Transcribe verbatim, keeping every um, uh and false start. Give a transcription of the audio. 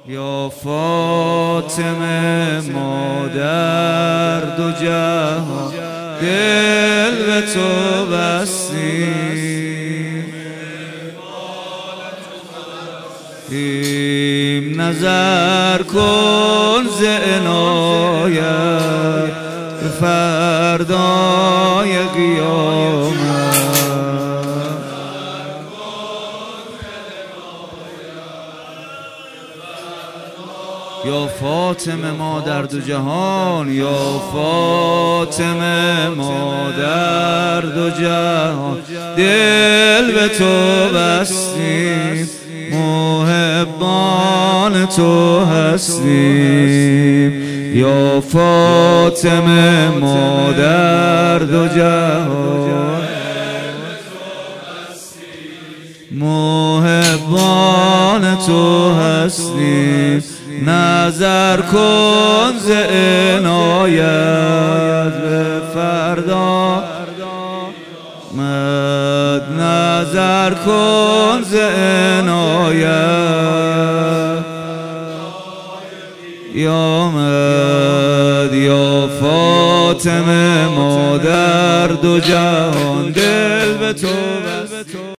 یا فاطمه ما در دو جهان دل به تو بستیم، این نظر کن ز عنایت به فردای قیامت. یا فاطمه ما در دو جهان، یا فاطمه ما در دو جهان دل به تو بستیم، محبان تو هستیم. یا فاطمه ما در دو جهان محبان تو هستیم، نظر کن ز عنایت به فردا مد، نظر کن ز عنایت یا مد. یا فاطمه ما در دو جهان دل به تو